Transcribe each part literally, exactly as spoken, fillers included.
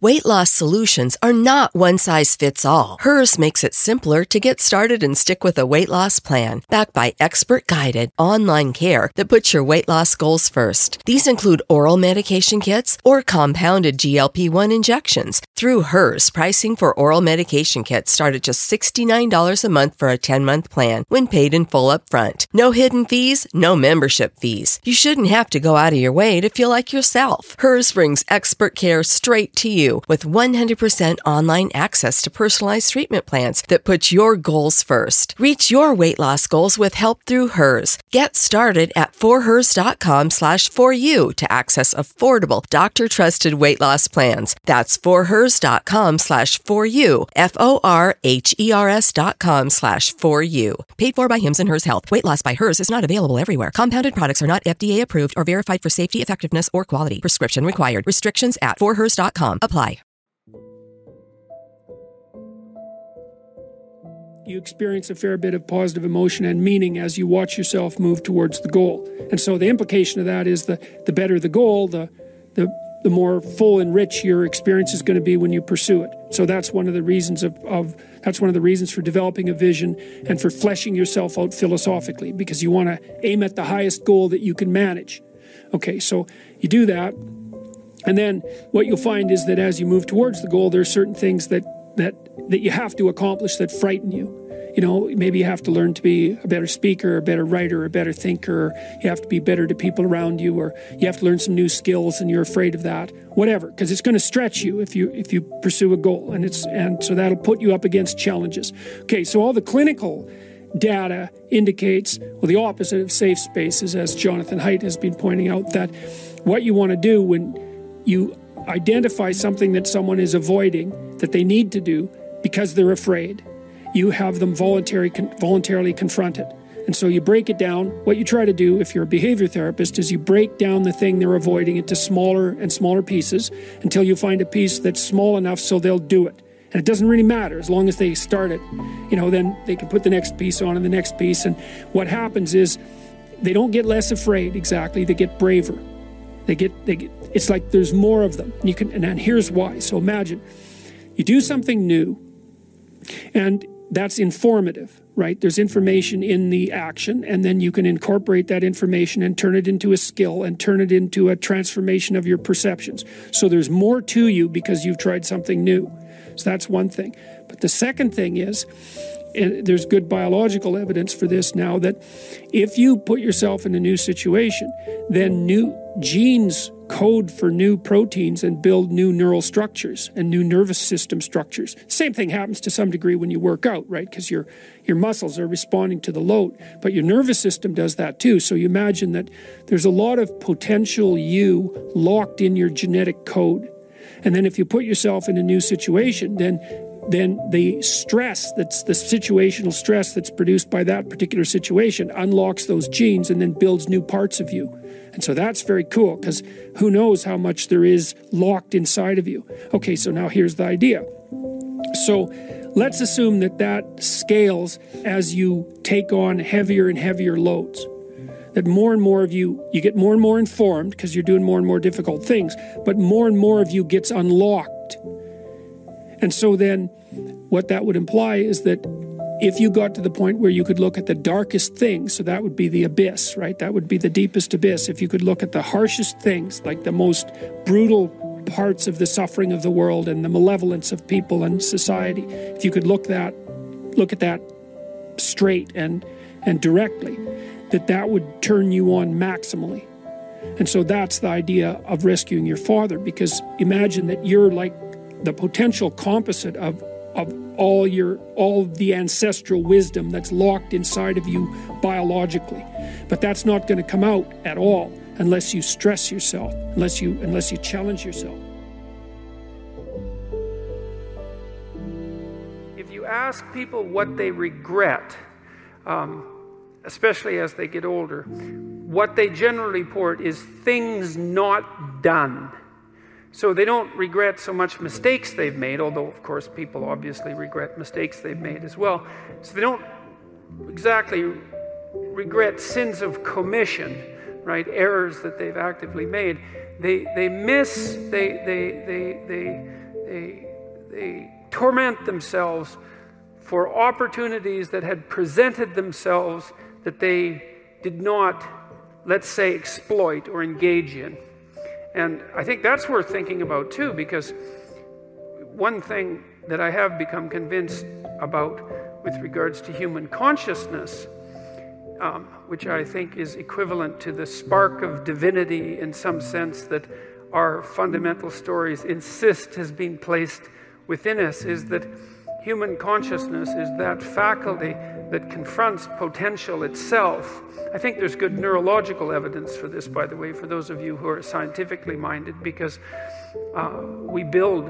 Weight loss solutions are not one size fits all. Hers makes it simpler to get started and stick with a weight loss plan, backed by expert-guided online care that puts your weight loss goals first. These include oral medication kits or compounded G L P one injections. Through Hers, pricing for oral medication kits start at just sixty-nine dollars a month for a ten-month plan when paid in full up front. No hidden fees, no membership fees. You shouldn't have to go out of your way to feel like yourself. Hers brings expert care straight to you with one hundred percent online access to personalized treatment plans that put your goals first. Reach your weight loss goals with help through Hers. Get started at forhers.com slash for you to access affordable, doctor-trusted weight loss plans. That's forhers.com slash for you, F-O-R-H-E-R-S dot com slash for you. Paid for by Hims and Hers Health. Weight loss by Hers is not available everywhere. Compounded products are not F D A approved or verified for safety, effectiveness, or quality. Prescription required. Restrictions at for hers dot com. Apply. You experience a fair bit of positive emotion and meaning as you watch yourself move towards the goal. And so the implication of that is the, the better the goal, the, the, the more full and rich your experience is going to be when you pursue it. So that's one of the reasons of, of that's one of the reasons for developing a vision and for fleshing yourself out philosophically, because you want to aim at the highest goal that you can manage. Okay, so you do that. And then what you'll find is that as you move towards the goal, there are certain things that that that you have to accomplish that frighten you. You know, maybe you have to learn to be a better speaker, a better writer, a better thinker, or you have to be better to people around you, or you have to learn some new skills and you're afraid of that. Whatever, because it's going to stretch you if you if you pursue a goal, and it's and so that'll put you up against challenges. Okay, so all the clinical data indicates, well, the opposite of safe spaces, as Jonathan Haidt has been pointing out, that what you want to do when you identify something that someone is avoiding that they need to do because they're afraid, you have them voluntary, con- voluntarily confront it. And so you break it down. What you try to do if you're a behavior therapist is you break down the thing they're avoiding into smaller and smaller pieces until you find a piece that's small enough so they'll do it. And it doesn't really matter as long as they start it. You know, then they can put the next piece on and the next piece. And what happens is they don't get less afraid exactly, they get braver. They get, they get, it's like there's more of them. And you can, and, and here's why. So imagine you do something new, and that's informative, right? There's information in the action, and then you can incorporate that information and turn it into a skill and turn it into a transformation of your perceptions. So there's more to you because you've tried something new. So that's one thing. But the second thing is, and there's good biological evidence for this now, that if you put yourself in a new situation, then new genes code for new proteins and build new neural structures and new nervous system structures. Same thing happens to some degree when you work out, right? Because your your muscles are responding to the load, but your nervous system does that too. So you imagine that there's a lot of potential you locked in your genetic code. And then if you put yourself in a new situation, then then the stress, that's the situational stress that's produced by that particular situation, unlocks those genes and then builds new parts of you. And so that's very cool, because who knows how much there is locked inside of you. Okay, so now here's the idea. So let's assume that that scales as you take on heavier and heavier loads. That more and more of you, you get more and more informed because you're doing more and more difficult things, but more and more of you gets unlocked. And so then what that would imply is that if you got to the point where you could look at the darkest things, so that would be the abyss, right? That would be the deepest abyss. If you could look at the harshest things, like the most brutal parts of the suffering of the world and the malevolence of people and society, if you could look that, look at that straight and and directly, that that would turn you on maximally. And so that's the idea of rescuing your father, because imagine that you're like the potential composite of of all your all the ancestral wisdom that's locked inside of you biologically. But that's not going to come out at all unless you stress yourself, unless you unless you challenge yourself. If you ask people what they regret, um, especially as they get older, what they generally report is things not done. So they don't regret so much mistakes they've made, although, of course, people obviously regret mistakes they've made as well. So they don't exactly regret sins of commission, right, errors that they've actively made. they, they miss, they, they, they, they, they, they torment themselves for opportunities that had presented themselves that they did not, let's say, exploit or engage in. And I think that's worth thinking about too, because one thing that I have become convinced about with regards to human consciousness, um, which I think is equivalent to the spark of divinity in some sense that our fundamental stories insist has been placed within us, is that human consciousness is that faculty that confronts potential itself. I think there's good neurological evidence for this, by the way, for those of you who are scientifically minded, because uh, we build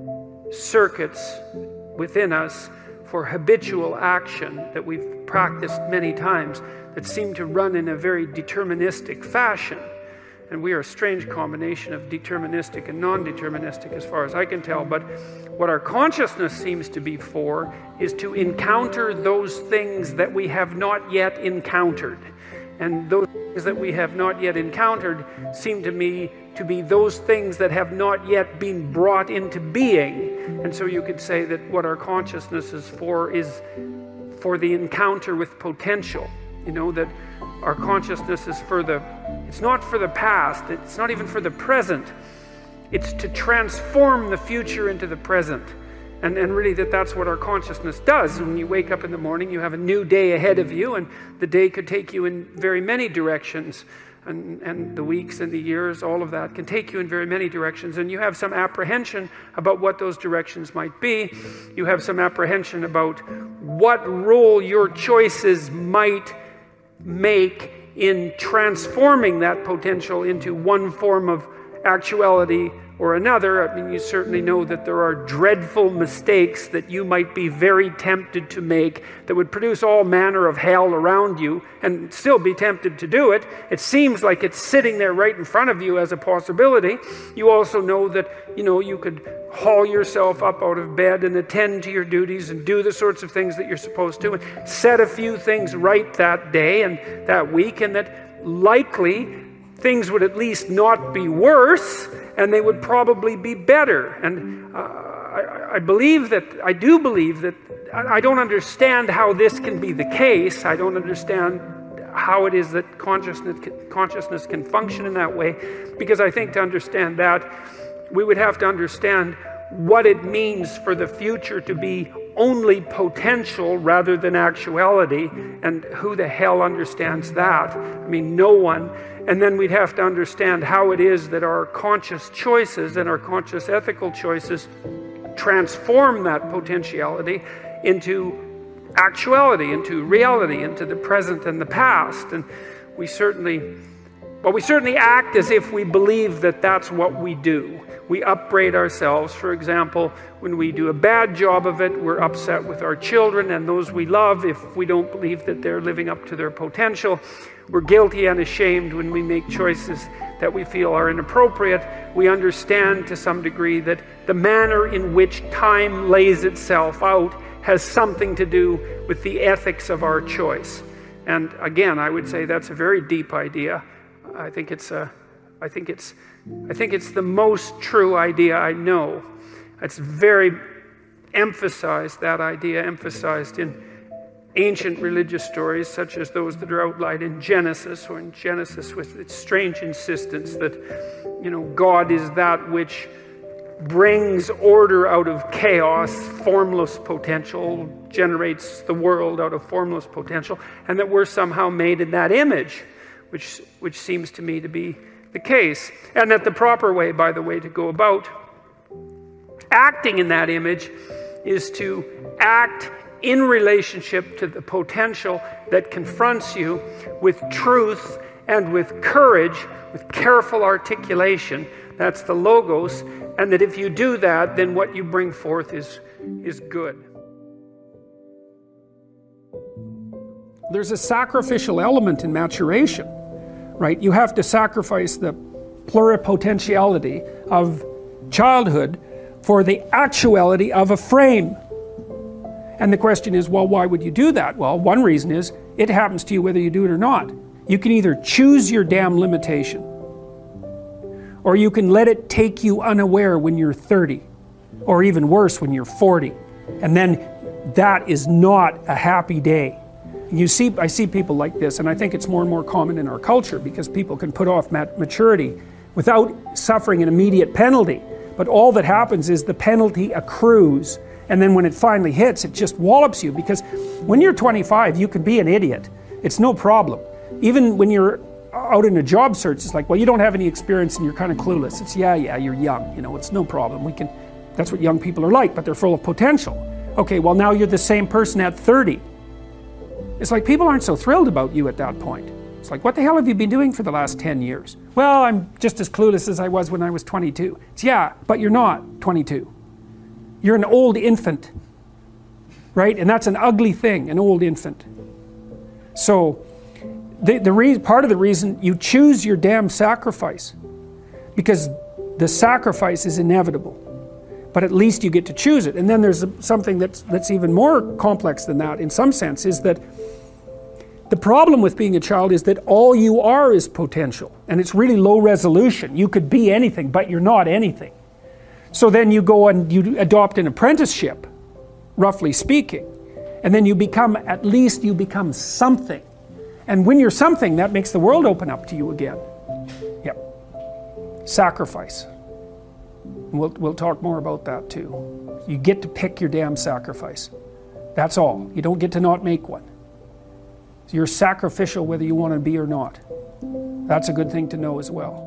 circuits within us for habitual action that we've practiced many times that seem to run in a very deterministic fashion. And we are a strange combination of deterministic and non-deterministic as far as I can tell. But what our consciousness seems to be for is to encounter those things that we have not yet encountered. And those things that we have not yet encountered seem to me to be those things that have not yet been brought into being. And so you could say that what our consciousness is for is for the encounter with potential. You know, that our consciousness is for the, it's not for the past, it's not even for the present. It's to transform the future into the present. And, and really that that's what our consciousness does. When you wake up in the morning, you have a new day ahead of you, and the day could take you in very many directions. And, and the weeks and the years, all of that can take you in very many directions. And you have some apprehension about what those directions might be. You have some apprehension about what role your choices might make in transforming that potential into one form of actuality or another. I mean, you certainly know that there are dreadful mistakes that you might be very tempted to make that would produce all manner of hell around you and still be tempted to do it. It seems like it's sitting there right in front of you as a possibility. You also know that, you know, you could haul yourself up out of bed and attend to your duties and do the sorts of things that you're supposed to and set a few things right that day and that week, and that likely things would at least not be worse, and they would probably be better. And uh, I, I believe that, I do believe that, I, I don't understand how this can be the case. I don't understand how it is that consciousness, consciousness can function in that way, because I think to understand that, we would have to understand what it means for the future to be only potential rather than actuality, and who the hell understands that? I mean, no one. And then we'd have to understand how it is that our conscious choices and our conscious ethical choices transform that potentiality into actuality, into reality, into the present and the past. And we certainly, well, we certainly act as if we believe that that's what we do. We upbraid ourselves. For example, when we do a bad job of it, we're upset with our children and those we love if we don't believe that they're living up to their potential. We're guilty and ashamed when we make choices that we feel are inappropriate. We understand to some degree that the manner in which time lays itself out has something to do with the ethics of our choice. And again, I would say that's a very deep idea. I think it's a, I think it's, I think it's the most true idea I know. It's very emphasized, that idea emphasized in ancient religious stories such as those that are outlined in Genesis, or in Genesis with its strange insistence that, you know, God is that which brings order out of chaos, formless potential, generates the world out of formless potential, and that we're somehow made in that image, which, which seems to me to be the case. And that the proper way, by the way, to go about acting in that image is to act in relationship to the potential that confronts you with truth and with courage, with careful articulation. That's the logos. And that if you do that, then what you bring forth is, is good. There's a sacrificial element in maturation, right? You have to sacrifice the pluripotentiality of childhood for the actuality of a frame. And the question is, well, why would you do that? Well, one reason is it happens to you whether you do it or not. You can either choose your damn limitation, or you can let it take you unaware when you're thirty, or even worse when you're forty, and then that is not a happy day. You see, I see people like this, and I think it's more and more common in our culture because people can put off mat- maturity without suffering an immediate penalty. But all that happens is the penalty accrues, and then when it finally hits, it just wallops you, because when you're twenty-five, you can be an idiot. It's no problem. Even when you're out in a job search, it's like, well, you don't have any experience and you're kind of clueless. It's, yeah, yeah, you're young, you know, it's no problem. We can, that's what young people are like, but they're full of potential. Okay, well, now you're the same person at thirty. It's like people aren't so thrilled about you at that point. It's like, what the hell have you been doing for the last ten years? Well, I'm just as clueless as I was when I was twenty-two. It's, yeah, but you're not twenty-two. You're an old infant, right? And that's an ugly thing, an old infant. So, the, the re- part of the reason you choose your damn sacrifice, because the sacrifice is inevitable. But at least you get to choose it. And then there's something that's, that's even more complex than that in some sense, is that the problem with being a child is that all you are is potential. And it's really low resolution. You could be anything, but you're not anything. So then you go and you adopt an apprenticeship, roughly speaking. And then you become, at least you become something. And when you're something, that makes the world open up to you again. Yep. Sacrifice. We'll, we'll talk more about that too. You get to pick your damn sacrifice. That's all. You don't get to not make one. So you're sacrificial whether you want to be or not. That's a good thing to know as well.